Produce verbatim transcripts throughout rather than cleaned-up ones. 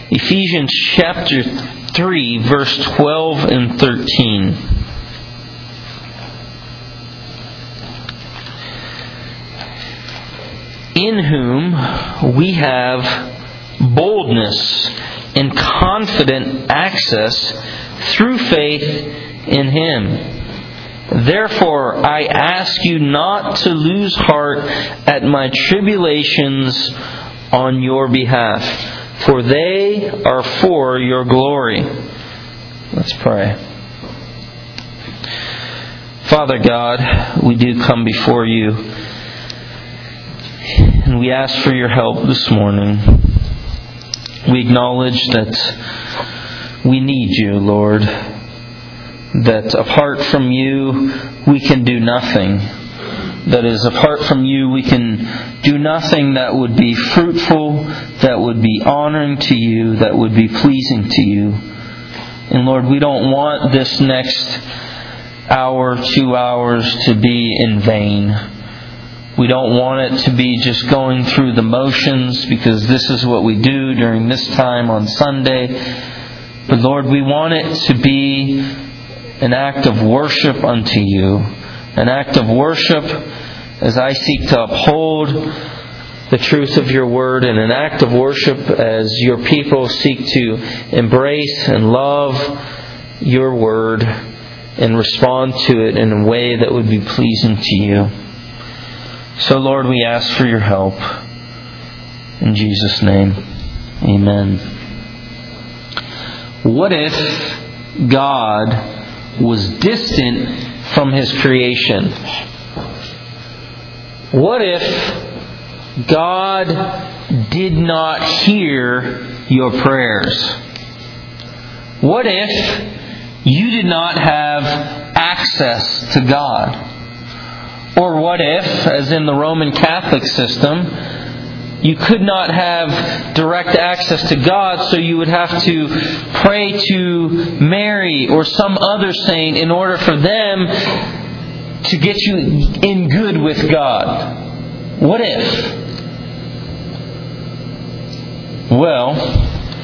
Ephesians chapter three, verse twelve and thirteen. In whom we have boldness and confident access through faith in Him. Therefore, I ask you not to lose heart at my tribulations on your behalf, for they are for your glory. Let's pray. Father God, we do come before you, and we ask for your help this morning. We acknowledge that we need you, Lord. That apart from you, we can do nothing. That is, apart from you, we can do nothing that would be fruitful, that would be honoring to you, that would be pleasing to you. And Lord, we don't want this next hour, two hours to be in vain. We don't want it to be just going through the motions, because this is what we do during this time on Sunday. But Lord, we want it to be an act of worship unto you. An act of worship as I seek to uphold the truth of your word, and an act of worship as your people seek to embrace and love your word and respond to it in a way that would be pleasing to you. So Lord, we ask for your help. In Jesus' name, amen. What if God was distant from His creation? What if God did not hear your prayers? What if you did not have access to God? Or what if, as in the Roman Catholic system, you could not have direct access to God, so you would have to pray to Mary or some other saint in order for them to get you in good with God? What if? Well,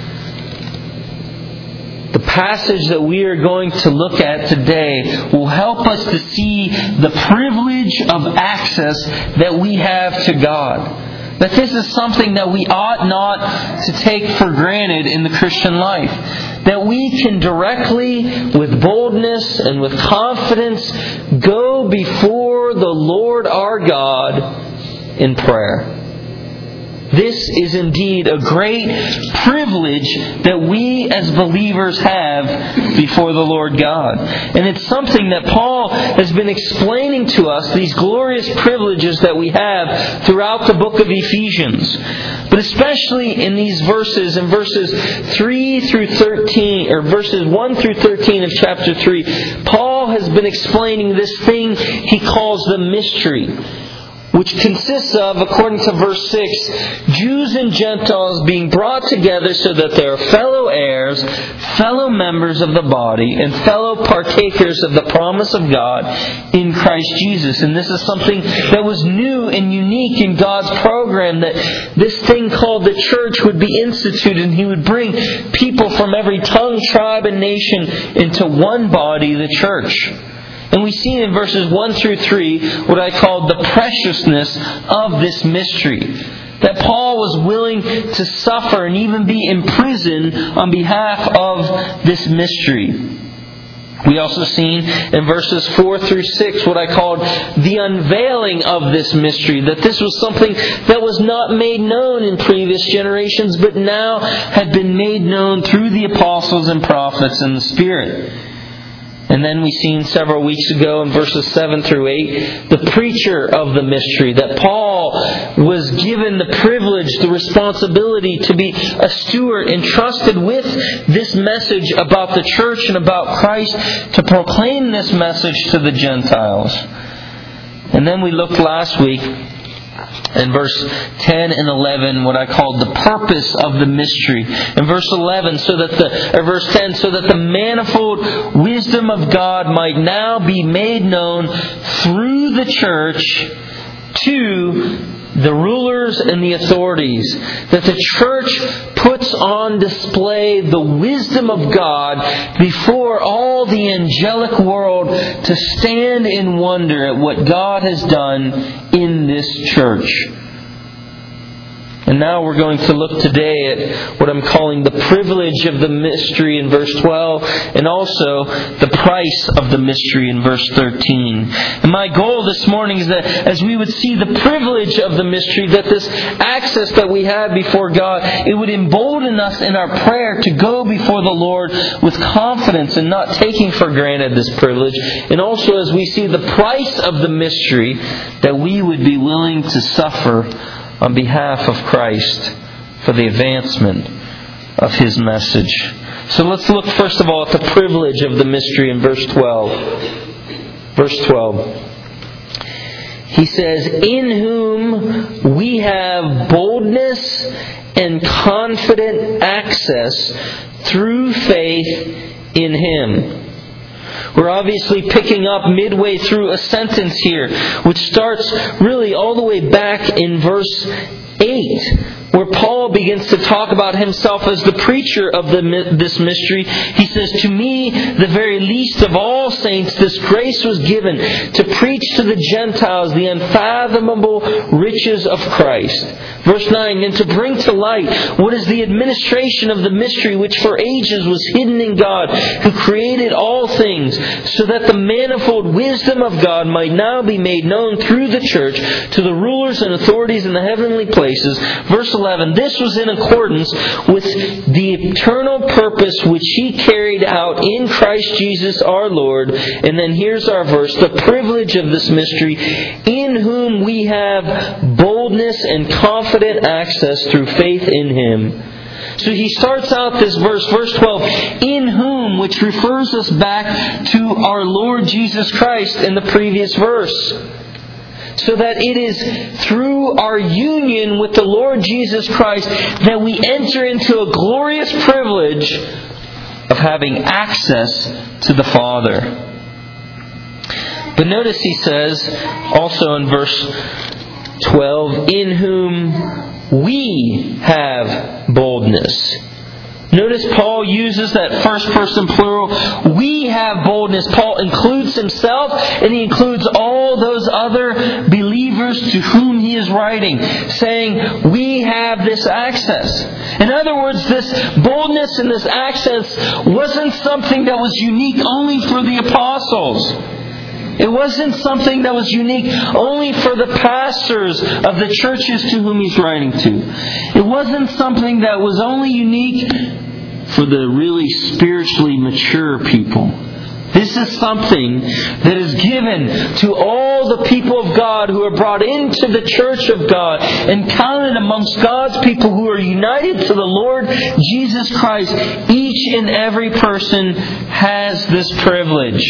the passage that we are going to look at today will help us to see the privilege of access that we have to God. That this is something that we ought not to take for granted in the Christian life. That we can directly, with boldness and with confidence, go before the Lord our God in prayer. This is indeed a great privilege that we as believers have before the Lord God. And it's something that Paul has been explaining to us, these glorious privileges that we have throughout the book of Ephesians. But especially in these verses, in verses three through thirteen, or verses one through thirteen of chapter three, Paul has been explaining this thing he calls the mystery, which consists of, according to verse six, Jews and Gentiles being brought together so that they are fellow heirs, fellow members of the body, and fellow partakers of the promise of God in Christ Jesus. And this is something that was new and unique in God's program, that this thing called the church would be instituted, and He would bring people from every tongue, tribe, and nation into one body, the church. And we see in verses one through three what I call the preciousness of this mystery. That Paul was willing to suffer and even be imprisoned on behalf of this mystery. We also seen in verses four through six what I called the unveiling of this mystery. That this was something that was not made known in previous generations, but now had been made known through the apostles and prophets and the Spirit. And then we seen several weeks ago in verses seven through eight, the preacher of the mystery. That Paul was given the privilege, the responsibility to be a steward entrusted with this message about the church and about Christ, to proclaim this message to the Gentiles. And then we looked last week in verse ten and eleven, what I called the purpose of the mystery. In verse eleven, so that the or verse ten, so that the manifold wisdom of God might now be made known through the church to the rulers and the authorities. That the church puts on display the wisdom of God before all the angelic world to stand in wonder at what God has done in this church. And now we're going to look today at what I'm calling the privilege of the mystery in verse twelve, and also the price of the mystery in verse thirteen. And my goal this morning is that as we would see the privilege of the mystery, that this access that we have before God, it would embolden us in our prayer to go before the Lord with confidence and not taking for granted this privilege. And also as we see the price of the mystery, that we would be willing to suffer on behalf of Christ for the advancement of His message. So let's look first of all at the privilege of the mystery in verse twelve. Verse twelve. He says, "In whom we have boldness and confident access through faith in Him." We're obviously picking up midway through a sentence here, which starts really all the way back in verse eight, where Paul begins to talk about himself as the preacher of the, this mystery. He says, "To me, the very least of all saints, this grace was given to preach to the Gentiles the unfathomable riches of Christ." Verse nine, "And to bring to light what is the administration of the mystery which for ages was hidden in God, who created all things, so that the manifold wisdom of God might now be made known through the church to the rulers and authorities in the heavenly places." Verse eleven, "This was in accordance with the eternal purpose which He carried out in Christ Jesus our Lord." And then here's our verse, "The privilege of this mystery, in whom we have boldness and confident access through faith in Him." So he starts out this verse, verse twelve, "in whom," which refers us back to our Lord Jesus Christ in the previous verse. So that it is through our union with the Lord Jesus Christ that we enter into a glorious privilege of having access to the Father. But notice he says also in verse twelve, "in whom we have boldness." Notice Paul uses that first person plural. We have boldness. Paul includes himself, and he includes all those other believers to whom he is writing, saying, we have this access. In other words, this boldness and this access wasn't something that was unique only for the apostles. It wasn't something that was unique only for the pastors of the churches to whom he's writing to. It wasn't something that was only unique for the really spiritually mature people. This is something that is given to all the people of God who are brought into the church of God and counted amongst God's people who are united to the Lord Jesus Christ. Each and every person has this privilege.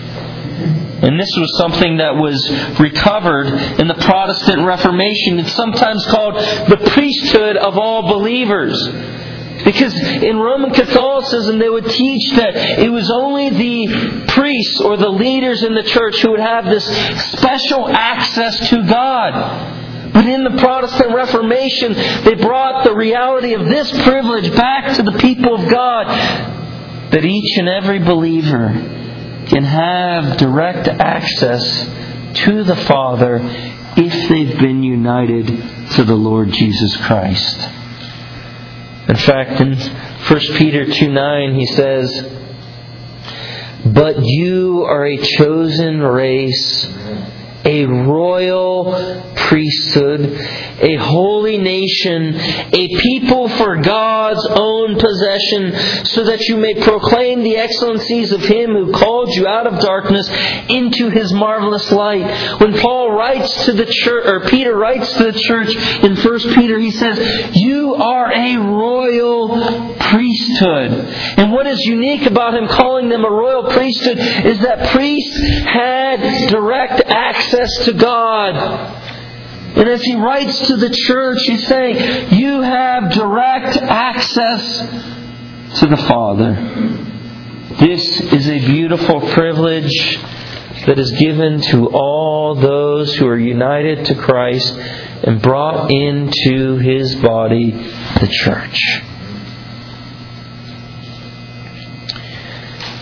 And this was something that was recovered in the Protestant Reformation. It's sometimes called the priesthood of all believers. Because in Roman Catholicism they would teach that it was only the priests or the leaders in the church who would have this special access to God. But in the Protestant Reformation they brought the reality of this privilege back to the people of God, that each and every believer can have direct access to the Father if they've been united to the Lord Jesus Christ. In fact, in First Peter two nine, he says, "But you are a chosen race, a royal priesthood, a holy nation, a people for God's own possession, so that you may proclaim the excellencies of Him who called you out of darkness into His marvelous light." When Paul writes to the church, or Peter writes to the church in First Peter, he says, "You are a royal priesthood." And what is unique about him calling them a royal priesthood is that priests had direct access to God. And as he writes to the church, he's saying, you have direct access to the Father. This is a beautiful privilege that is given to all those who are united to Christ and brought into His body, the church.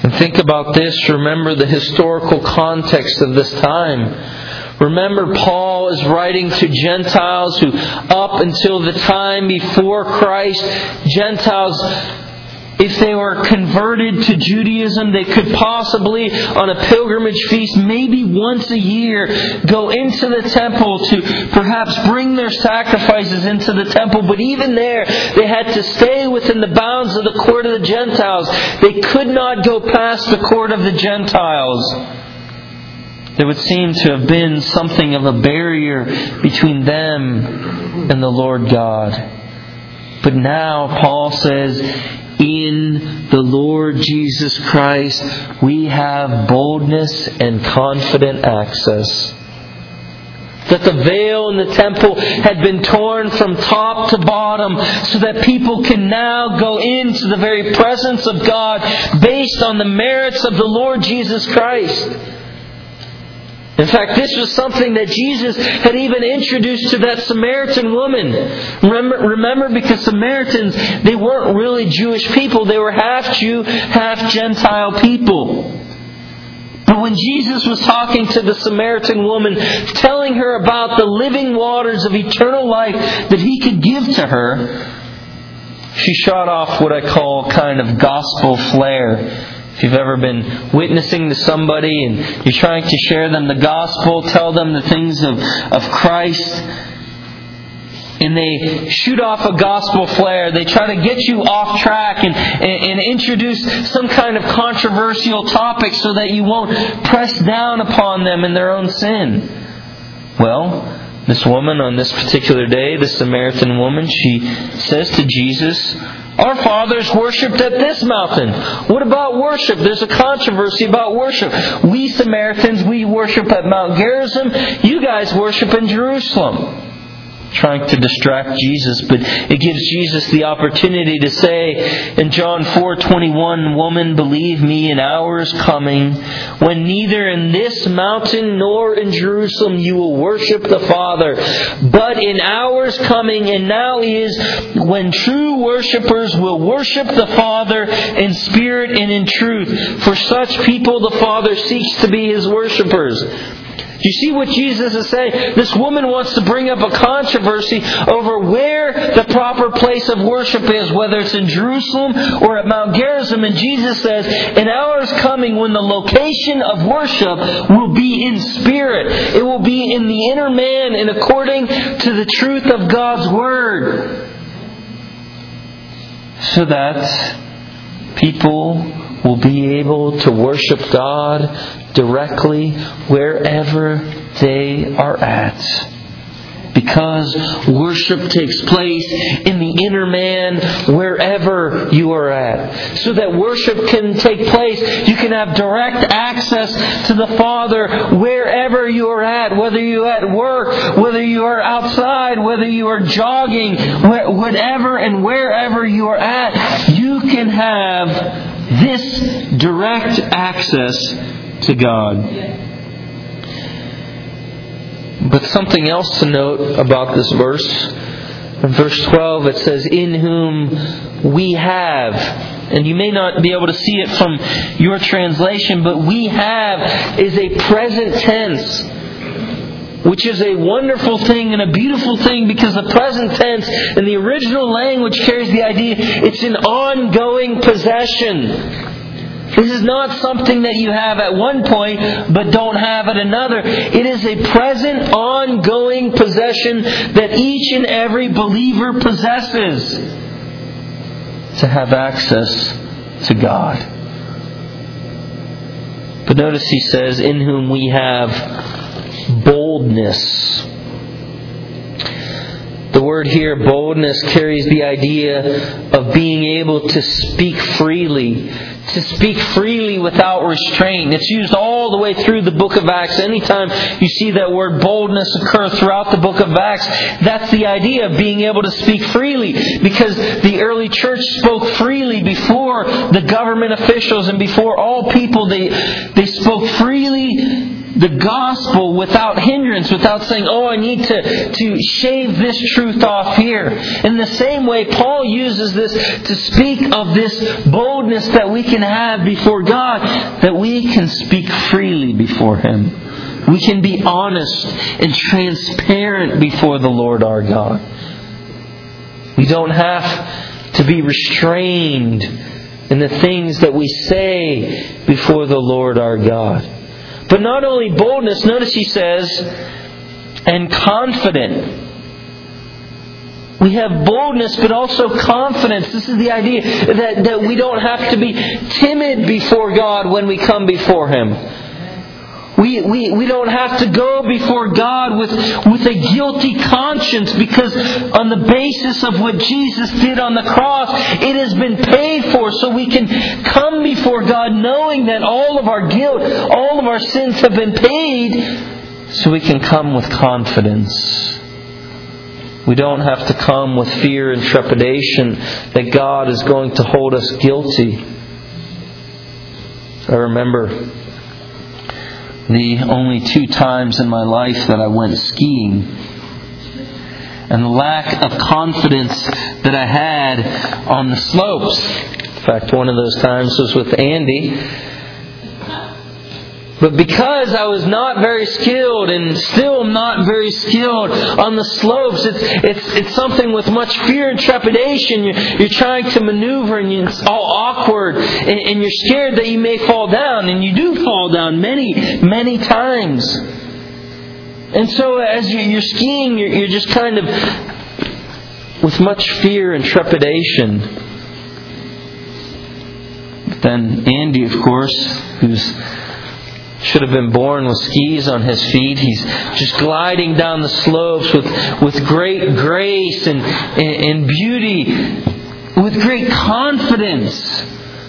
And think about this. Remember the historical context of this time. Remember, Paul is writing to Gentiles who, up until the time before Christ, Gentiles, if they were converted to Judaism, they could possibly, on a pilgrimage feast, maybe once a year, go into the temple to perhaps bring their sacrifices into the temple. But even there, they had to stay within the bounds of the court of the Gentiles. They could not go past the court of the Gentiles. There would seem to have been something of a barrier between them and the Lord God. But now Paul says, in the Lord Jesus Christ, we have boldness and confident access. That the veil in the temple had been torn from top to bottom so that people can now go into the very presence of God based on the merits of the Lord Jesus Christ. In fact, this was something that Jesus had even introduced to that Samaritan woman. Remember, remember, because Samaritans, they weren't really Jewish people. They were half Jew, half Gentile people. But when Jesus was talking to the Samaritan woman, telling her about the living waters of eternal life that He could give to her, she shot off what I call kind of gospel flair. If you've ever been witnessing to somebody and you're trying to share them the gospel, tell them the things of, of Christ, and they shoot off a gospel flare, they try to get you off track and, and, and introduce some kind of controversial topic so that you won't press down upon them in their own sin. Well, this woman on this particular day, the Samaritan woman, she says to Jesus, our fathers worshipped at this mountain. What about worship? There's a controversy about worship. We Samaritans, we worship at Mount Gerizim. You guys worship in Jerusalem. Trying to distract Jesus, but it gives Jesus the opportunity to say in John four twenty-one, woman, believe me, an hour is coming when neither in this mountain nor in Jerusalem you will worship the Father, but in hours coming, and now is, when true worshippers will worship the Father in spirit and in truth. For such people the Father seeks to be His worshippers. You see what Jesus is saying? This woman wants to bring up a controversy over where the proper place of worship is, whether it's in Jerusalem or at Mount Gerizim. And Jesus says, an hour is coming when the location of worship will be in spirit. It will be in the inner man and according to the truth of God's Word. So that people will be able to worship God directly wherever they are at. Because worship takes place in the inner man wherever you are at. So that worship can take place, you can have direct access to the Father wherever you are at. Whether you're at work, whether you are outside, whether you are jogging, whatever and wherever you are at, you can have this direct access to God. But something else to note about this verse. In verse twelve it says, in whom we have. And you may not be able to see it from your translation, but we have is a present tense, which is a wonderful thing and a beautiful thing, because the present tense in the original language carries the idea it's an ongoing possession. This is not something that you have at one point but don't have at another. It is a present, ongoing possession that each and every believer possesses to have access to God. But notice he says, in whom we have boldness. The word here, boldness, carries the idea of being able to speak freely. To speak freely without restraint. It's used all the way through the book of Acts. Anytime you see that word boldness occur throughout the book of Acts, that's the idea of being able to speak freely. Because the early church spoke freely before the government officials and before all people. They, they spoke freely the gospel without hindrance, without saying, oh, I need to, to shave this truth off here. In the same way, Paul uses this to speak of this boldness that we can have before God, that we can speak freely before Him. We can be honest and transparent before the Lord our God. We don't have to be restrained in the things that we say before the Lord our God. But not only boldness, notice he says, and confident. We have boldness, but also confidence. This is the idea that, that we don't have to be timid before God when we come before Him. We, we, we don't have to go before God with, with a guilty conscience, because on the basis of what Jesus did on the cross, it has been paid for. So we can come before God knowing that all of our guilt, all of our sins have been paid, so we can come with confidence. We don't have to come with fear and trepidation that God is going to hold us guilty. I remember the only two times in my life that I went skiing, and the lack of confidence that I had on the slopes. In fact, one of those times was with Andy. But because I was not very skilled, and still not very skilled on the slopes, it's it's it's something with much fear and trepidation. You're, you're trying to maneuver, and it's all awkward, and, and you're scared that you may fall down, and you do fall down many, many times. And so as you're skiing, you're, you're just kind of with much fear and trepidation. But then Andy, of course, who's should have been born with skis on his feet. He's just gliding down the slopes with, with great grace and, and, and beauty, with great confidence.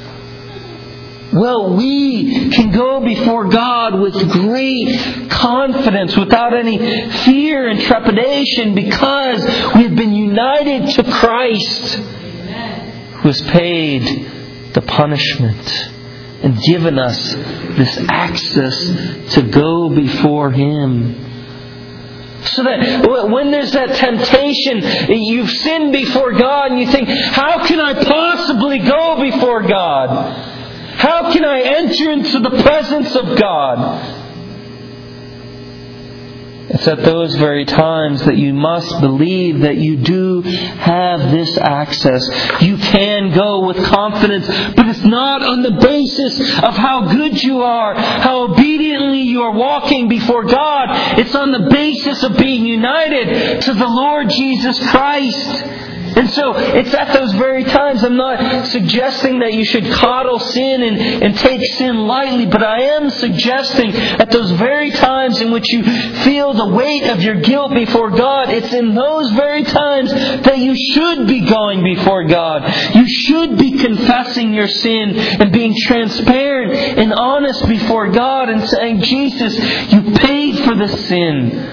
Well, we can go before God with great confidence, without any fear and trepidation, because we have been united to Christ, who has paid the punishment and given us this access to go before Him. So that when there's that temptation, you've sinned before God and you think, how can I possibly go before God? How can I enter into the presence of God? It's at those very times that you must believe that you do have this access. You can go with confidence, but it's not on the basis of how good you are, how obediently you are walking before God. It's on the basis of being united to the Lord Jesus Christ. And so it's at those very times. I'm not suggesting that you should coddle sin and, and take sin lightly, but I am suggesting at those very times in which you feel the weight of your guilt before God, it's in those very times that you should be going before God. You should be confessing your sin and being transparent and honest before God and saying, Jesus, you paid for the sin.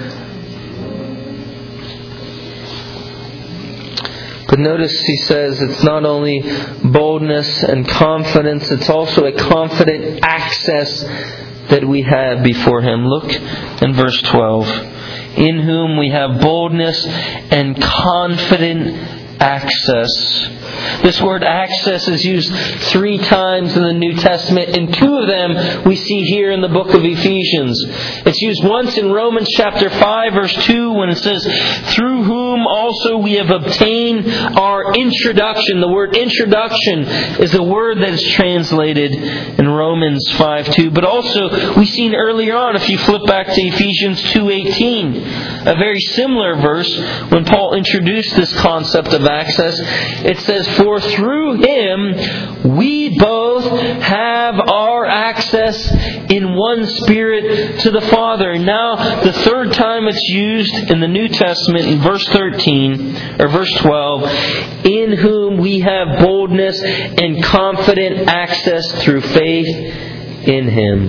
But notice he says it's not only boldness and confidence, it's also a confident access that we have before Him. Look in verse twelve. In whom we have boldness and confident access. This word access is used three times in the New Testament, and two of them we see here in the book of Ephesians. It's used once in Romans chapter five, verse two, when it says, through whom also we have obtained our introduction. The word introduction is the word that is translated in Romans five two. But also we've seen earlier on, if you flip back to Ephesians two eighteen, a very similar verse, when Paul introduced this concept of access, it says, for through Him we both have our access in one Spirit to the Father. Now, the third time it's used in the New Testament, in verse thirteen, or verse twelve, in whom we have boldness and confident access through faith in Him.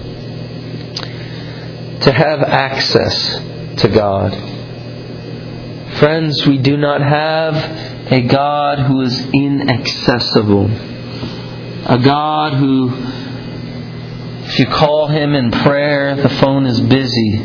To have access to God. Friends, we do not have a God who is inaccessible. A God who If you call Him in prayer, the phone is busy.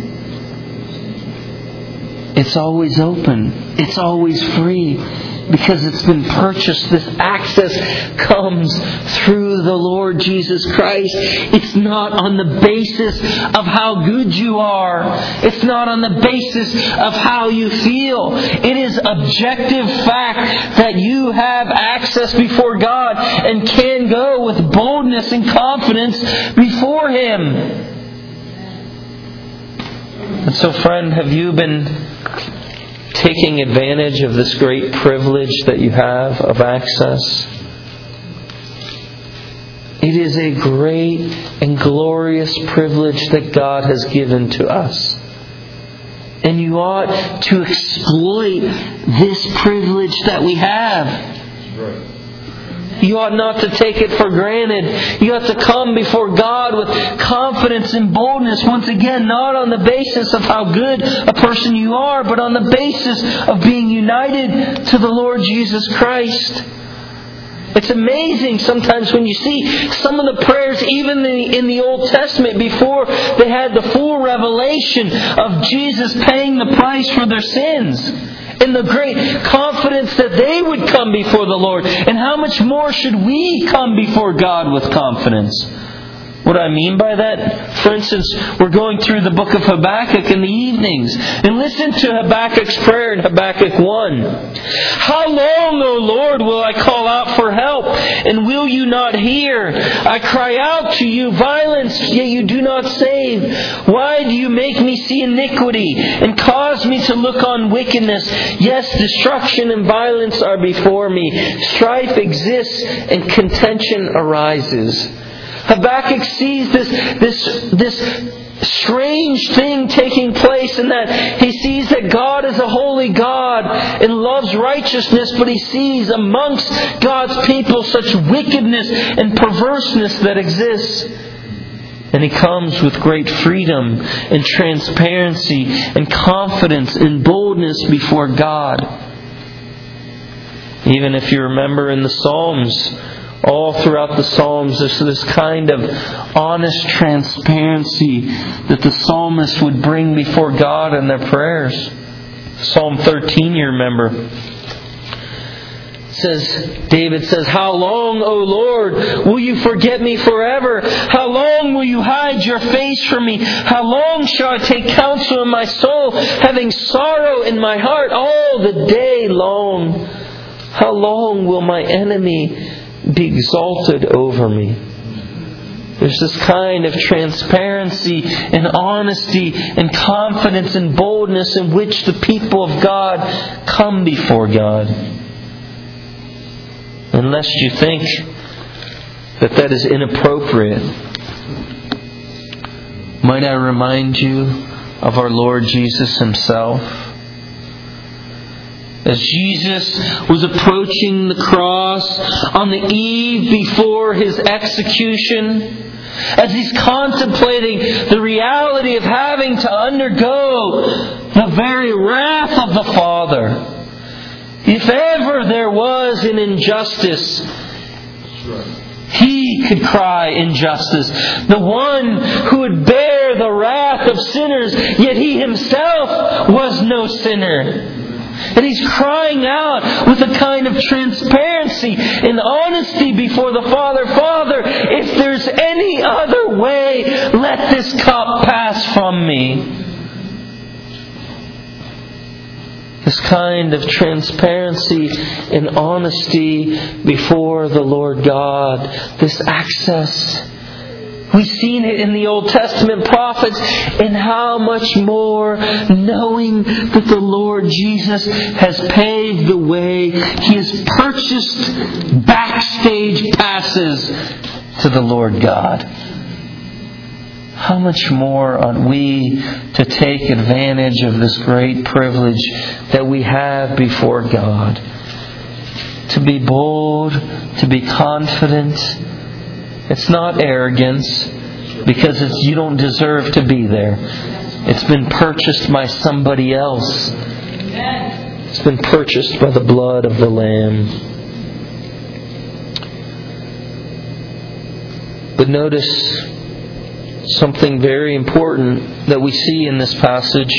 It's always open. It's always free. Because it's been purchased. This access comes through the Lord Jesus Christ. It's not on the basis of how good you are. It's not on the basis of how you feel. It is objective fact that you have access before God and can go with boldness and confidence before Him. And so, friend, have you been taking advantage of this great privilege that you have of access? It is a great and glorious privilege that God has given to us. And you ought to exploit this privilege that we have. Right. You ought not to take it for granted. You ought to come before God with confidence and boldness. Once again, not on the basis of how good a person you are, but on the basis of being united to the Lord Jesus Christ. It's amazing sometimes when you see some of the prayers, even in the, in the Old Testament, before they had the full revelation of Jesus paying the price for their sins. And the great confidence that they would come before the Lord. And how much more should we come before God with confidence? What do I mean by that? For instance, we're going through the book of Habakkuk in the evenings. And listen to Habakkuk's prayer in Habakkuk one. How long, O Lord, will I call out for help, and will you not hear? I cry out to you violence, yet you do not save. Why do you make me see iniquity, and cause me to look on wickedness? Yes, destruction and violence are before me. Strife exists, and contention arises. Habakkuk sees this, this, this strange thing taking place in that he sees that God is a holy God and loves righteousness, but he sees amongst God's people such wickedness and perverseness that exists. And he comes with great freedom and transparency and confidence and boldness before God. Even if you remember in the Psalms, all throughout the Psalms, there's this kind of honest transparency that the psalmist would bring before God in their prayers. Psalm thirteen, you remember. It says, David says, How long, O Lord, will you forget me forever? How long will you hide your face from me? How long shall I take counsel in my soul, having sorrow in my heart all the day long? How long will my enemy be exalted over me? There's this kind of transparency and honesty and confidence and boldness in which the people of God come before God. Unless you think that that is inappropriate, might I remind you of our Lord Jesus Himself? As Jesus was approaching the cross on the eve before His execution, as He's contemplating the reality of having to undergo the very wrath of the Father, if ever there was an injustice, He could cry injustice. The one who would bear the wrath of sinners, yet He Himself was no sinner. And He's crying out with a kind of transparency and honesty before the Father, Father, if there's any other way, let this cup pass from me. This kind of transparency and honesty before the Lord God. This access. We've seen it in the Old Testament prophets, and how much more knowing that the Lord Jesus has paved the way. He has purchased backstage passes to the Lord God. How much more ought we to take advantage of this great privilege that we have before God? To be bold, to be confident. It's not arrogance, because it's, you don't deserve to be there. It's been purchased by somebody else. It's been purchased by the blood of the Lamb. But notice something very important that we see in this passage.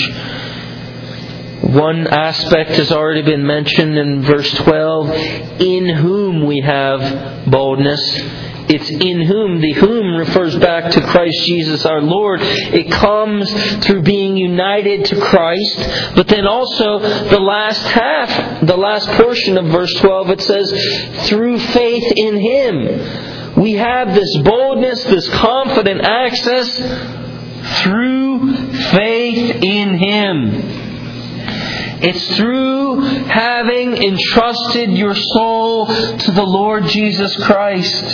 One aspect has already been mentioned in verse twelve, in whom we have boldness. It's in whom. The whom refers back to Christ Jesus our Lord. It comes through being united to Christ. But then also the last half, the last portion of verse twelve, it says, through faith in Him. We have this boldness, this confident access through faith in Him. It's through having entrusted your soul to the Lord Jesus Christ.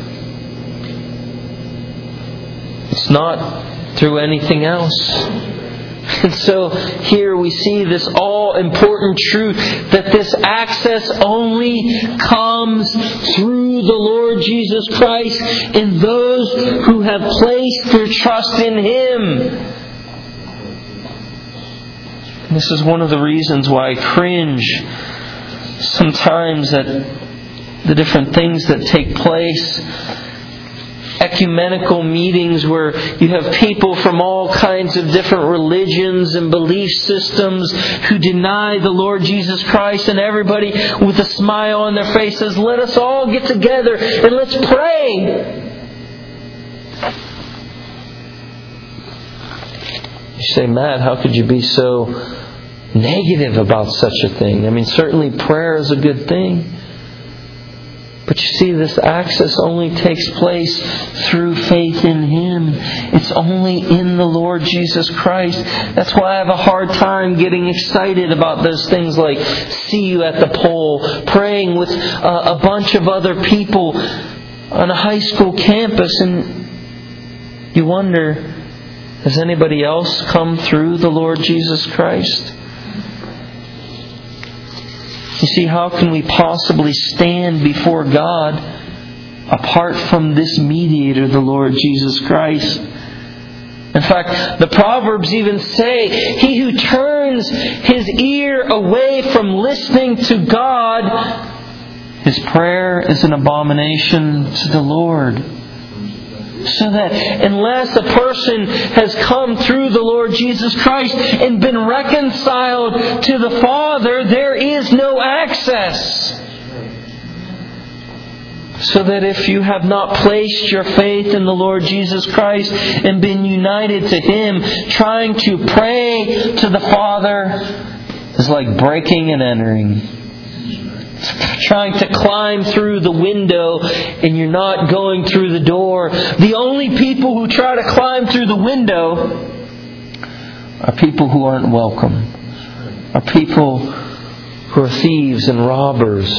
It's not through anything else. And so here we see this all-important truth that this access only comes through the Lord Jesus Christ and those who have placed their trust in Him. This is one of the reasons why I cringe sometimes at the different things that take place. Ecumenical meetings where you have people from all kinds of different religions and belief systems who deny the Lord Jesus Christ, and everybody with a smile on their face says, let us all get together and let's pray. You say, Matt, how could you be so negative about such a thing? I mean, certainly prayer is a good thing. But you see, this access only takes place through faith in Him. It's only in the Lord Jesus Christ. That's why I have a hard time getting excited about those things like see you at the pole, praying with uh, a bunch of other people on a high school campus. And you wonder, has anybody else come through the Lord Jesus Christ? You see, how can we possibly stand before God apart from this mediator, the Lord Jesus Christ? In fact, the Proverbs even say, he who turns his ear away from listening to God, his prayer is an abomination to the Lord. So that unless a person has come through the Lord Jesus Christ and been reconciled to the Father, there is no access. So that if you have not placed your faith in the Lord Jesus Christ and been united to Him, trying to pray to the Father is like breaking and entering. Trying to climb through the window and you're not going through the door. The only people who try to climb through the window are people who aren't welcome. Are people who are thieves and robbers.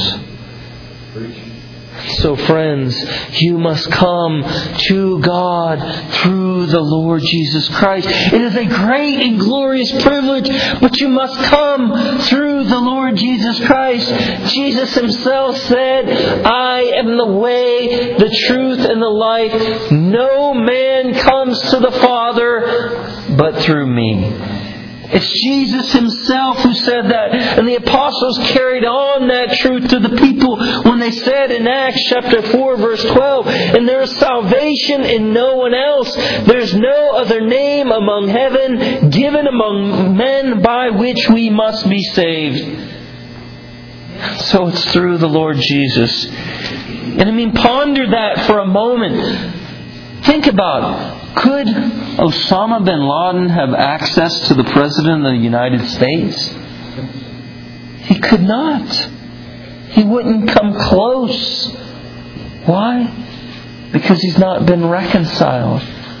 So friends, you must come to God through the Lord Jesus Christ. It is a great and glorious privilege, but you must come through the Lord Jesus Christ. Jesus Himself said, I am the way, the truth, and the life. No man comes to the Father but through me. It's Jesus Himself who said that. And the apostles carried on that truth to the people when they said in Acts chapter four verse twelve, and there is salvation in no one else. There's no other name among heaven given among men by which we must be saved. So it's through the Lord Jesus. And I mean, ponder that for a moment. Think about it. Could Osama bin Laden have access to the President of the United States? He could not. He wouldn't come close. Why? Because he's not been reconciled.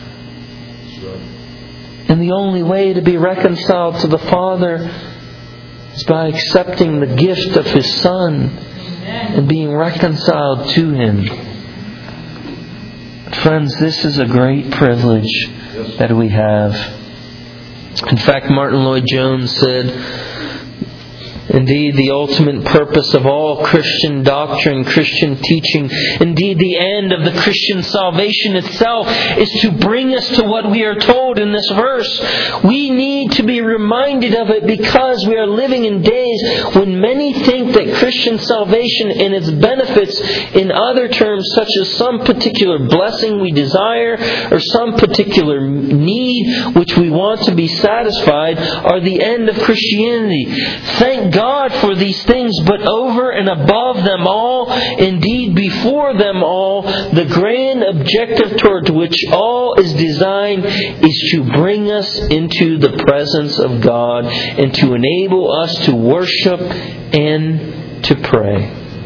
And the only way to be reconciled to the Father is by accepting the gift of His Son and being reconciled to Him. Friends, this is a great privilege that we have. In fact, Martin Lloyd-Jones said, Indeed, the ultimate purpose of all Christian doctrine, Christian teaching, indeed the end of the Christian salvation itself, is to bring us to what we are told in this verse. We need to be reminded of it because we are living in days when many think that Christian salvation and its benefits, in other terms such as some particular blessing we desire or some particular need which we want to be satisfied, are the end of Christianity. Thank God for these things, but over and above them all, indeed before them all, the grand objective toward which all is designed is to bring us into the presence of God and to enable us to worship and to pray.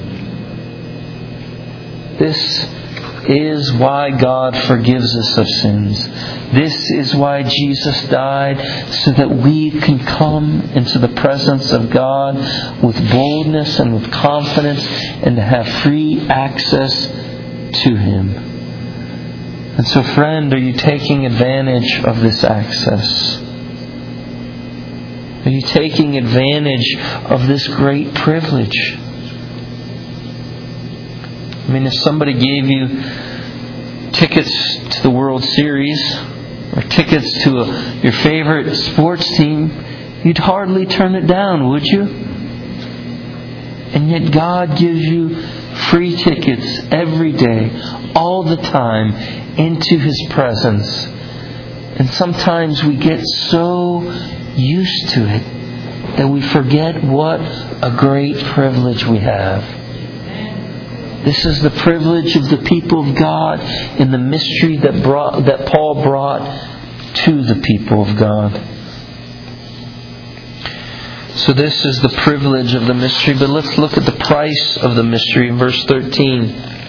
This is why God forgives us of sins. This is why Jesus died, so that we can come into the presence of God with boldness and with confidence and to have free access to Him. And so, friend, are you taking advantage of this access? Are you taking advantage of this great privilege? I mean, if somebody gave you tickets to the World Series or tickets to a, your favorite sports team, you'd hardly turn it down, would you? And yet God gives you free tickets every day, all the time, into His presence. And sometimes we get so used to it that we forget what a great privilege we have. This is the privilege of the people of God and the mystery that brought that Paul brought to the people of God. So this is the privilege of the mystery, but let's look at the price of the mystery in verse thirteen.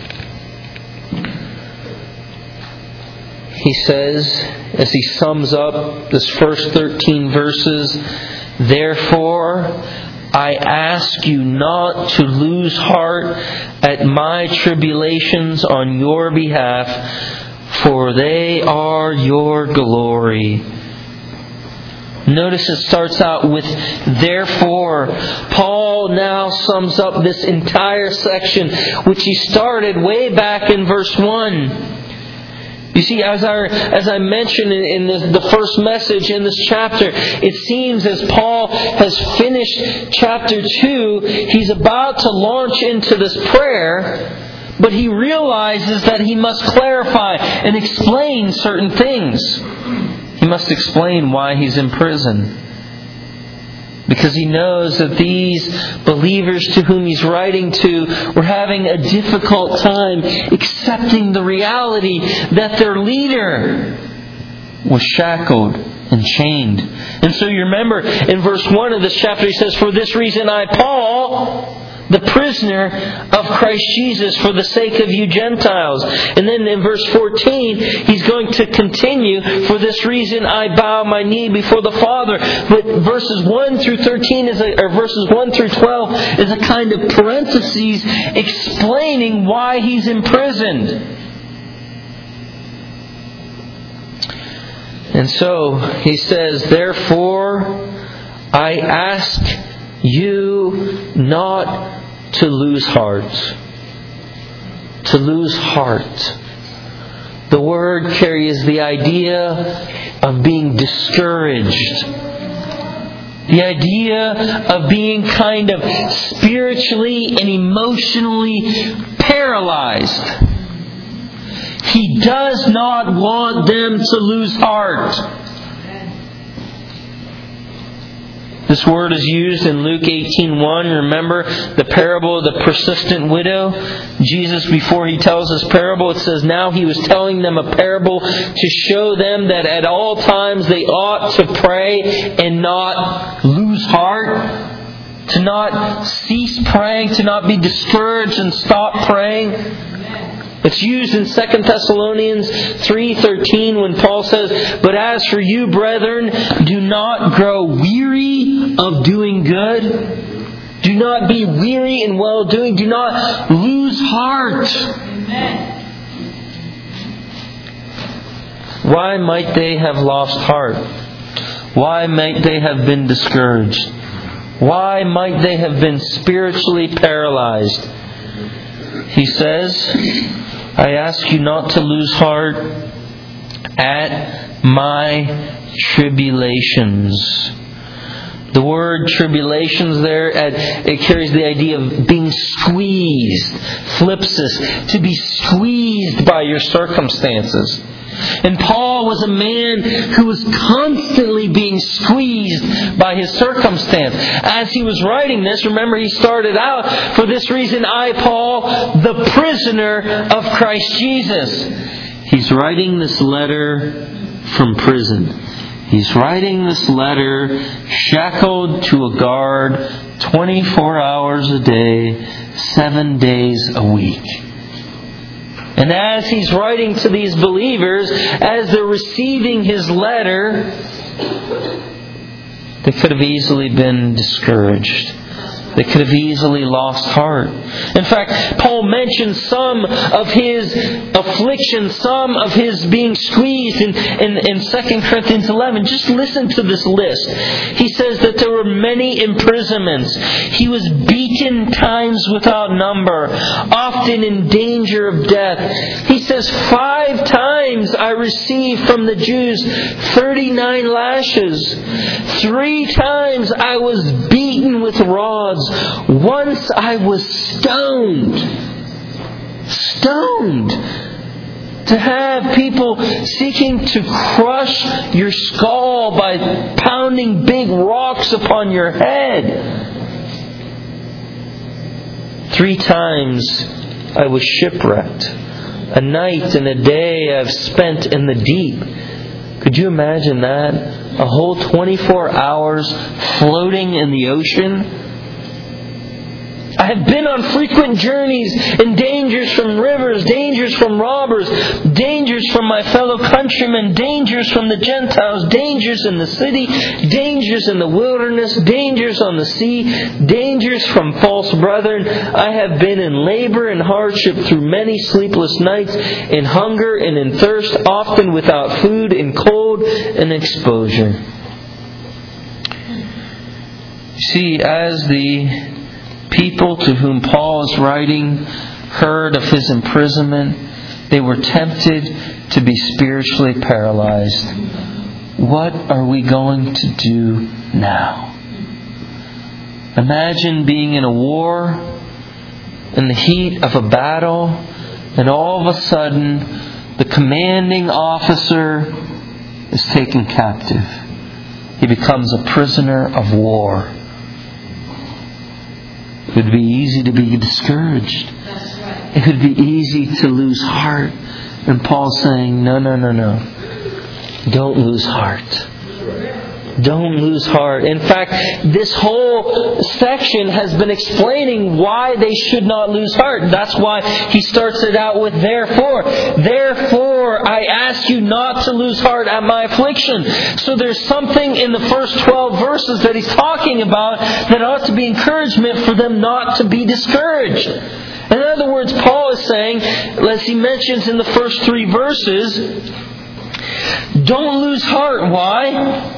He says, as he sums up this first thirteen verses, "Therefore, I ask you not to lose heart at my tribulations on your behalf, for they are your glory." Notice it starts out with "therefore." Paul now sums up this entire section, which he started way back in verse one. You see, as I, as I mentioned in, in this, the first message in this chapter, it seems as Paul has finished chapter two, he's about to launch into this prayer, but he realizes that he must clarify and explain certain things. He must explain why he's in prison. Because he knows that these believers to whom he's writing to were having a difficult time accepting the reality that their leader was shackled and chained. And so you remember in verse one of this chapter he says, "For this reason I, Paul, the prisoner of Christ Jesus, for the sake of you Gentiles." And then in verse fourteen, he's going to continue, "For this reason I bow my knee before the Father." But verses one through thirteen is a, or verses one through twelve is a kind of parentheses explaining why he's imprisoned. And so he says, "Therefore I ask you not to lose heart." To lose heart. The word carries the idea of being discouraged. The idea of being kind of spiritually and emotionally paralyzed. He does not want them to lose heart. This word is used in Luke eighteen one. Remember the parable of the persistent widow? Jesus, before He tells this parable, it says, "Now He was telling them a parable to show them that at all times they ought to pray and not lose heart." To not cease praying, to not be discouraged and stop praying. It's used in Second Thessalonians three thirteen when Paul says, "But as for you, brethren, do not grow weary of doing good." Do not be weary in well-doing. Do not lose heart. Amen. Why might they have lost heart? Why might they have been discouraged? Why might they have been spiritually paralyzed? He says, I ask you not to lose heart at my tribulations. The word tribulations there, it carries the idea of being squeezed. Thlipsis, to be squeezed by your circumstances. And Paul was a man who was constantly being squeezed by his circumstance. As he was writing this, remember he started out, for this reason I, Paul, the prisoner of Christ Jesus. He's writing this letter from prison. He's writing this letter shackled to a guard twenty-four hours a day, seven days a week. And as he's writing to these believers, as they're receiving his letter, they could have easily been discouraged. They could have easily lost heart. In fact, Paul mentions some of his affliction, some of his being squeezed in, in, in Second Corinthians eleven. Just listen to this list. He says that there were many imprisonments. He was beaten times without number, often in danger of death. He says, five times I received from the Jews thirty-nine lashes. Three times I was beaten with rods. Once I was stoned. Stoned. To have people seeking to crush your skull by pounding big rocks upon your head. Three times I was shipwrecked. A night and a day I've spent in the deep. Could you imagine that? A whole twenty-four hours floating in the ocean? I have been on frequent journeys and dangers from rivers, dangers from robbers, dangers from my fellow countrymen, dangers from the Gentiles, dangers in the city, dangers in the wilderness, dangers on the sea, dangers from false brethren. I have been in labor and hardship through many sleepless nights, in hunger and in thirst, often without food, in cold and exposure. See, as the people to whom Paul is writing heard of his imprisonment, they were tempted to be spiritually paralyzed. What are we going to do now? Imagine being in a war, in the heat of a battle, and all of a sudden the commanding officer is taken captive. He becomes a prisoner of war. It would be easy to be discouraged. It would be easy to lose heart. And Paul's saying, no, no, no, no. Don't lose heart. Don't lose heart. In fact, this whole section has been explaining why they should not lose heart. That's why he starts it out with therefore. Therefore, I ask you not to lose heart at my affliction. So there's something in the first twelve verses that he's talking about that ought to be encouragement for them not to be discouraged. In other words, Paul is saying, as he mentions in the first three verses, don't lose heart. Why?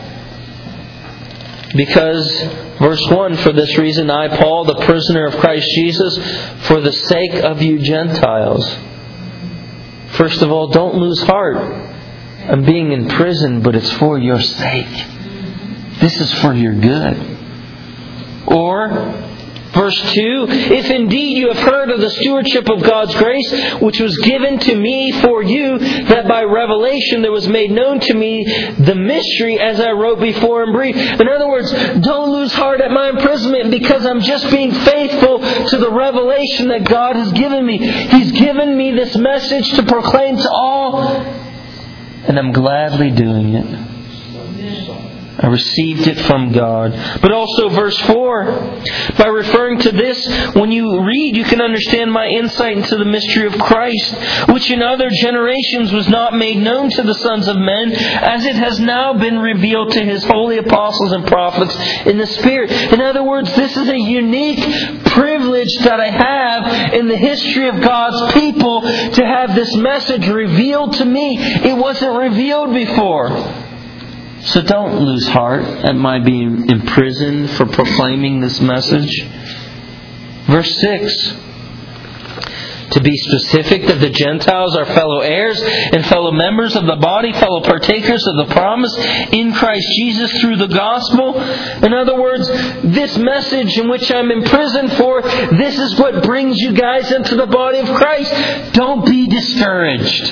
Because, verse one, for this reason I, Paul, the prisoner of Christ Jesus, for the sake of you Gentiles. First of all, don't lose heart. I'm being in prison, but it's for your sake. This is for your good. Or, verse two, if indeed you have heard of the stewardship of God's grace, which was given to me for you, that by revelation there was made known to me the mystery as I wrote before in brief. In other words, don't lose heart at my imprisonment because I'm just being faithful to the revelation that God has given me. He's given me this message to proclaim to all, and I'm gladly doing it. I received it from God. But also verse four, by referring to this, when you read, you can understand my insight into the mystery of Christ, which in other generations was not made known to the sons of men, as it has now been revealed to His holy apostles and prophets in the Spirit. In other words, this is a unique privilege that I have in the history of God's people to have this message revealed to me. It wasn't revealed before. So don't lose heart at my being imprisoned for proclaiming this message. Verse six. To be specific, that the Gentiles are fellow heirs and fellow members of the body, fellow partakers of the promise in Christ Jesus through the gospel. In other words, this message in which I'm imprisoned for, this is what brings you guys into the body of Christ. Don't be discouraged.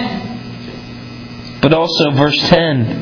But also verse ten.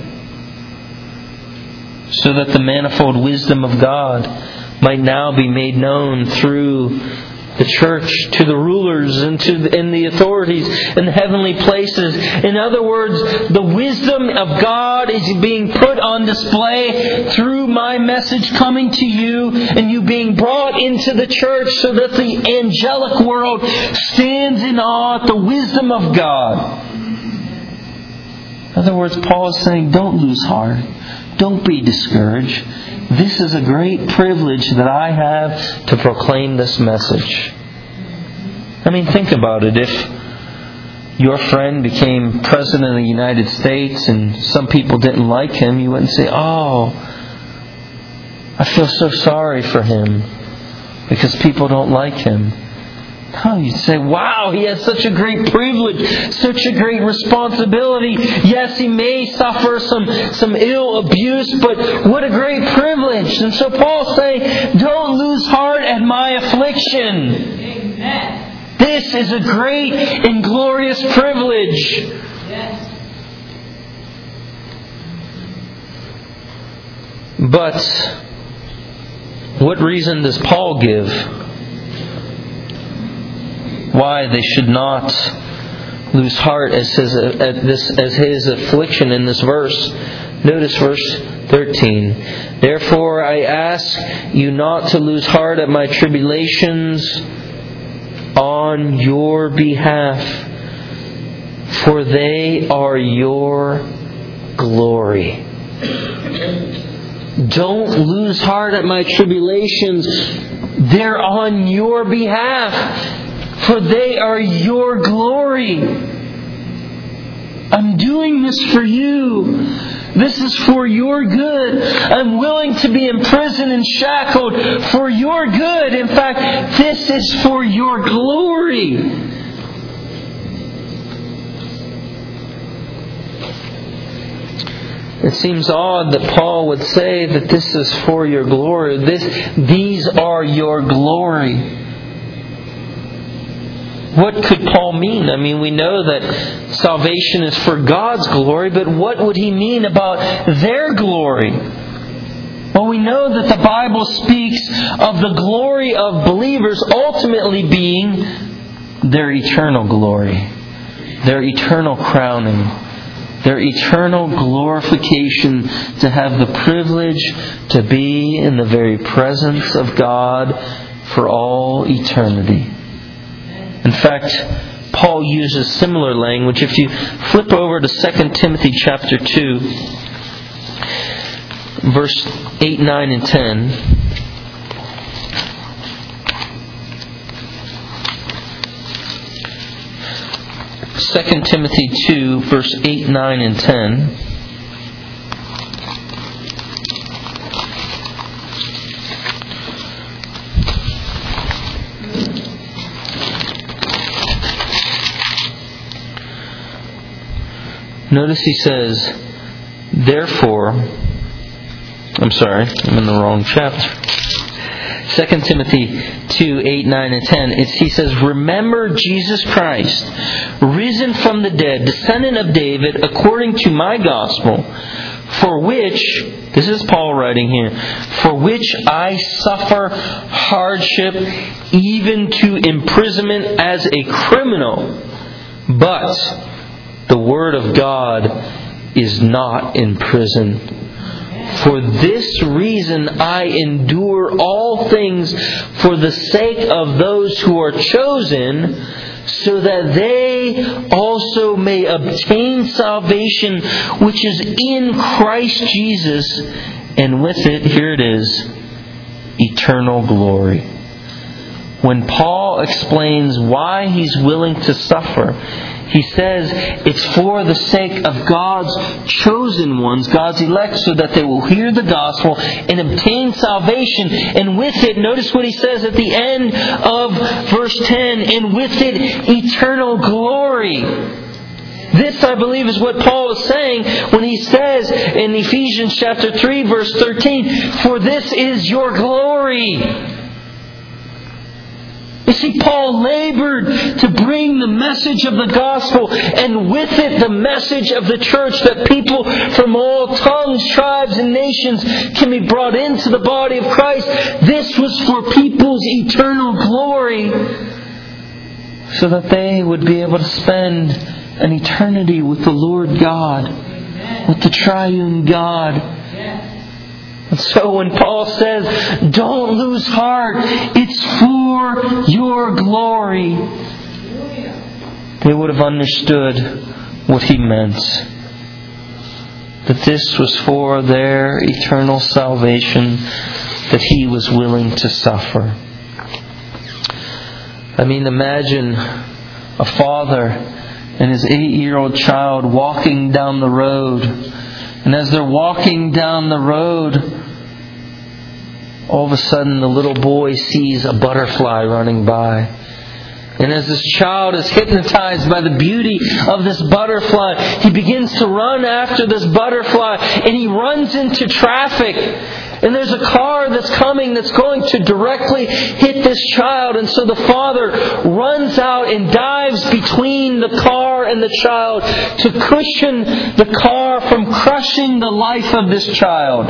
So that the manifold wisdom of God might now be made known through the church to the rulers and to the, and the authorities in the heavenly places. In other words, the wisdom of God is being put on display through my message coming to you and you being brought into the church so that the angelic world stands in awe at the wisdom of God. In other words, Paul is saying, don't lose heart. Don't be discouraged. This is a great privilege that I have to proclaim this message. I mean, think about it. If your friend became president of the United States and some people didn't like him, you wouldn't say, oh, I feel so sorry for him because people don't like him. No, you'd say, wow, he has such a great privilege, such a great responsibility. Yes, he may suffer some, some ill abuse, but what a great privilege. And so Paul's saying, don't lose heart at my affliction. Amen. This is a great and glorious privilege. Yes. But what reason does Paul give why they should not lose heart as his, at this, as his affliction in this verse? Notice verse thirteen. Therefore I ask you not to lose heart at my tribulations on your behalf, for they are your glory. Don't lose heart at my tribulations. They're on your behalf. For they are your glory. I'm doing this for you. This is for your good. I'm willing to be imprisoned and shackled for your good. In fact, this is for your glory. It seems odd that Paul would say that this is for your glory. This, these are your glory. What could Paul mean? I mean, we know that salvation is for God's glory, but what would he mean about their glory? Well, we know that the Bible speaks of the glory of believers ultimately being their eternal glory, their eternal crowning, their eternal glorification, to have the privilege to be in the very presence of God for all eternity. In fact, Paul uses similar language. If you flip over to Second Timothy chapter two, verse eight, nine, and ten. Second Timothy two, verse eight, nine, and ten. Notice he says, therefore, I'm sorry, I'm in the wrong chapter. Second Timothy two, eight, nine, and ten. It's, he says, remember Jesus Christ, risen from the dead, descendant of David, according to my gospel, for which, this is Paul writing here, for which I suffer hardship, even to imprisonment as a criminal. But the Word of God is not in prison. For this reason I endure all things for the sake of those who are chosen, so that they also may obtain salvation which is in Christ Jesus, and with it, here it is, eternal glory. when Paul explains why he's willing to suffer, he says it's for the sake of God's chosen ones, God's elect, so that they will hear the gospel and obtain salvation. And with it, notice what he says at the end of verse ten, and with it, eternal glory. This, I believe, is what Paul is saying when he says in Ephesians chapter three, verse thirteen, for this is your glory. You see, Paul labored to bring the message of the gospel, and with it the message of the church, that people from all tongues, tribes, and nations can be brought into the body of Christ. This was for people's eternal glory, so that they would be able to spend an eternity with the Lord God, with the triune God. And so when Paul says, don't lose heart, it's for your glory, they would have understood what he meant. That this was for their eternal salvation, that he was willing to suffer. I mean, imagine a father and his eight-year-old child walking down the road. And as they're walking down the road, all of a sudden the little boy sees a butterfly running by. And as this child is hypnotized by the beauty of this butterfly, he begins to run after this butterfly, and he runs into traffic. And there's a car that's coming that's going to directly hit this child. And so the father runs out and dives between the car and the child to cushion the car from crushing the life of this child.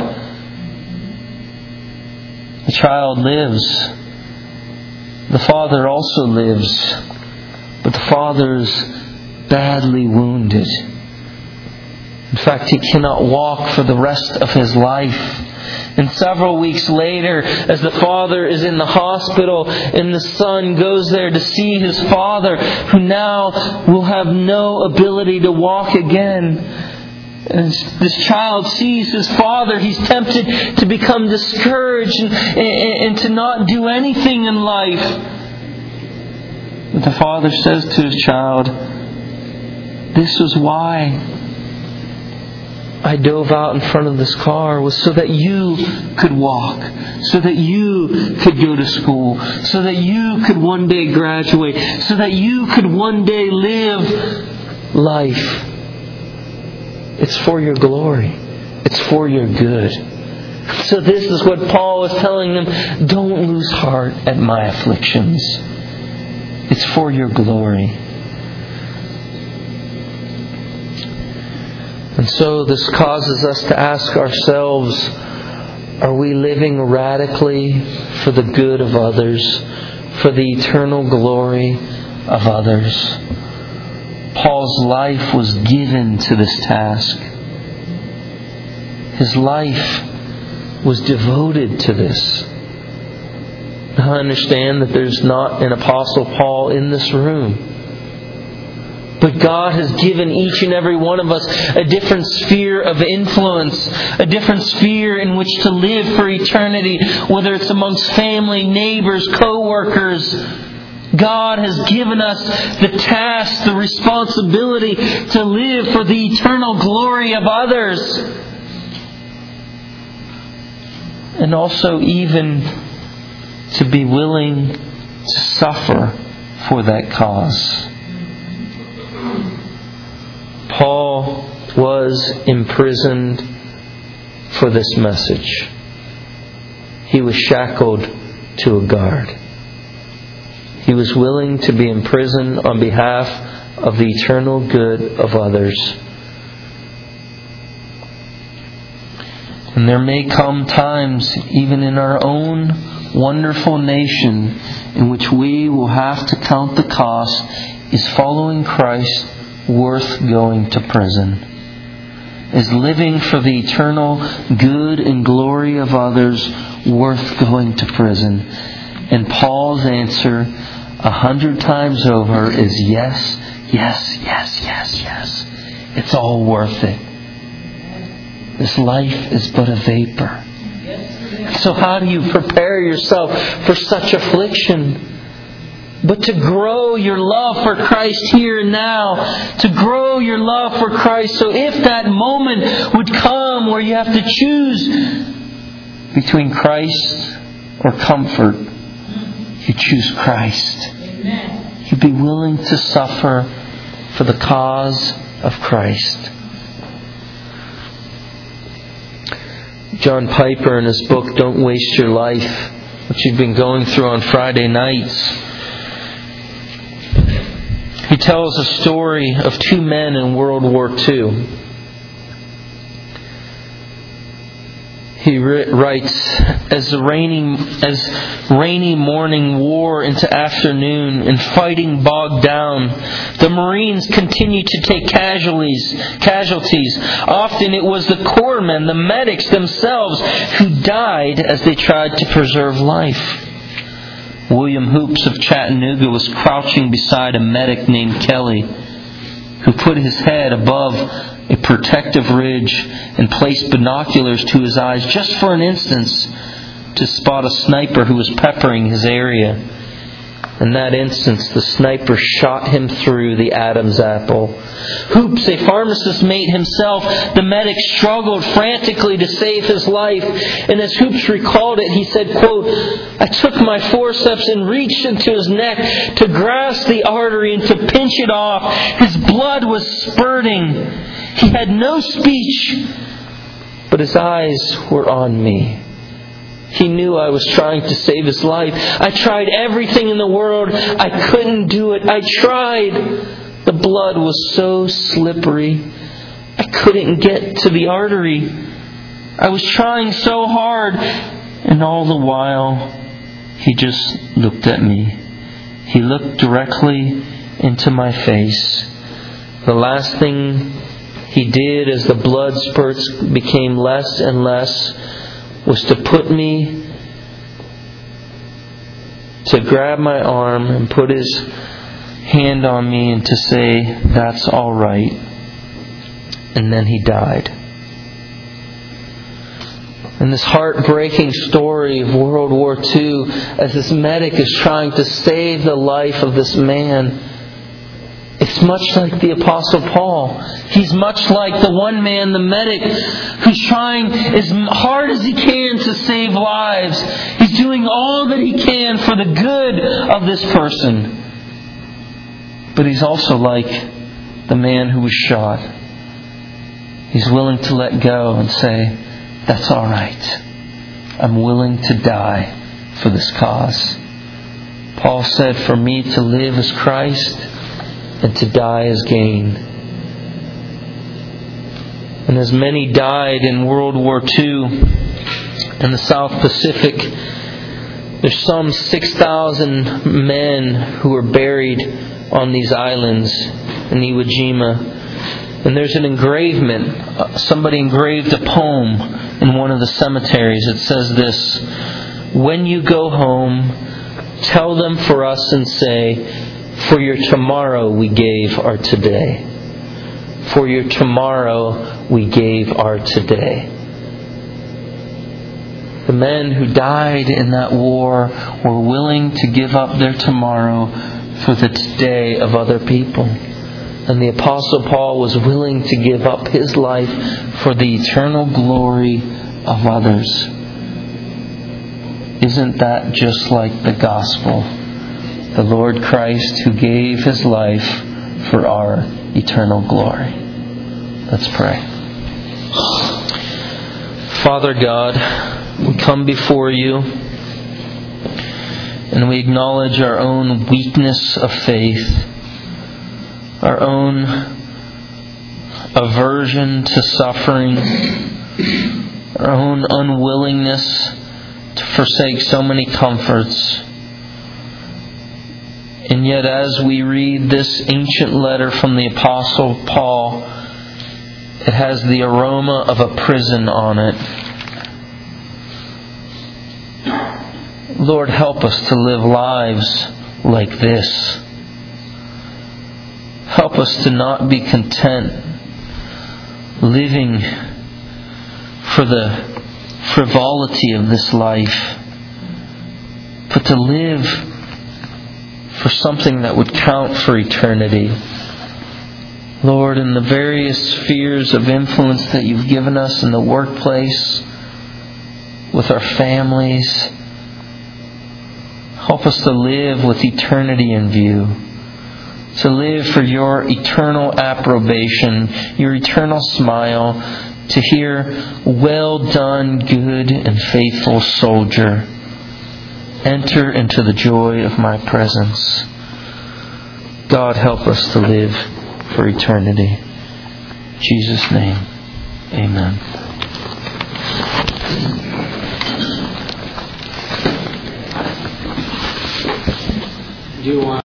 The child lives. The father also lives. But the father's badly wounded. In fact, he cannot walk for the rest of his life. And several weeks later, as the father is in the hospital and the son goes there to see his father, who now will have no ability to walk again. As this child sees his father, he's tempted to become discouraged and, and, and to not do anything in life. But the father says to his child, this was why I dove out in front of this car, was so that you could walk, so that you could go to school, so that you could one day graduate, so that you could one day live life. It's for your glory. It's for your good. So this is what Paul is telling them. Don't lose heart at my afflictions. It's for your glory. And so this causes us to ask ourselves, are we living radically for the good of others, for the eternal glory of others? Paul's life was given to this task. His life was devoted to this. Now I understand that there's not an Apostle Paul in this room. But God has given each and every one of us a different sphere of influence, a different sphere in which to live for eternity, whether it's amongst family, neighbors, co-workers. God has given us the task, the responsibility to live for the eternal glory of others. And also even to be willing to suffer for that cause. Paul was imprisoned for this message. He was shackled to a guard. He was willing to be imprisoned on behalf of the eternal good of others. And there may come times, even in our own wonderful nation, in which we will have to count the cost. Is following Christ worth going to prison? Is living for the eternal good and glory of others worth going to prison? And Paul's answer a hundred times over is yes, yes, yes, yes, yes. It's all worth it. This life is but a vapor. So how do you prepare yourself for such affliction? but to grow your love for Christ here and now, to grow your love for Christ. So if that moment would come where you have to choose between Christ or comfort, you choose Christ. You'd be willing to suffer for the cause of Christ. John Piper, in his book, Don't Waste Your Life, which you've been going through on Friday nights, he tells a story of two men in World War Two. He writes, as the rainy, as rainy morning wore into afternoon and fighting bogged down, the Marines continued to take casualties. Casualties. Often it was the corpsmen, the medics themselves, who died as they tried to preserve life. William Hoops of Chattanooga was crouching beside a medic named Kelly, who put his head above a protective ridge and placed binoculars to his eyes just for an instant to spot a sniper who was peppering his area. In that instance, the sniper shot him through the Adam's apple. Hoops, a pharmacist mate himself, the medic struggled frantically to save his life. And as Hoops recalled it, he said, quote, I took my forceps and reached into his neck to grasp the artery and to pinch it off. His blood was spurting. He had no speech, but his eyes were on me. He knew I was trying to save his life. I tried everything in the world. I couldn't do it. I tried. The blood was so slippery. I couldn't get to the artery. I was trying so hard. And all the while, he just looked at me. He looked directly into my face. The last thing he did as the blood spurts became less and less was to put me, to grab my arm and put his hand on me and to say, that's all right. And then he died. And this heartbreaking story of World War Two, as this medic is trying to save the life of this man, it's much like the Apostle Paul. He's much like the one man, the medic, who's trying as hard as he can to save lives. He's doing all that he can for the good of this person. But he's also like the man who was shot. He's willing to let go and say, that's all right. I'm willing to die for this cause. Paul said, for me to live is Christ, and to die as gain. And as many died in World War Two in the South Pacific, there's some six thousand men who were buried on these islands in Iwo Jima. And there's an engravement. Somebody engraved a poem in one of the cemeteries. It says this, when you go home, tell them for us and say, for your tomorrow we gave our today. For your tomorrow we gave our today. The men who died in that war were willing to give up their tomorrow for the today of other people. And the Apostle Paul was willing to give up his life for the eternal glory of others. Isn't that just like the gospel? The Lord Christ who gave His life for our eternal glory. Let's pray. Father God, we come before You and we acknowledge our own weakness of faith, our own aversion to suffering, our own unwillingness to forsake so many comforts. And yet as we read this ancient letter from the Apostle Paul, it has the aroma of a prison on it. Lord, help us to live lives like this. Help us to not be content living for the frivolity of this life, but to live for something that would count for eternity. Lord, in the various spheres of influence that you've given us in the workplace, with our families, help us to live with eternity in view. To live for your eternal approbation, your eternal smile, to hear, "Well done, good and faithful soldier. Enter into the joy of my presence." God, help us to live for eternity. In Jesus' name, amen. Do you want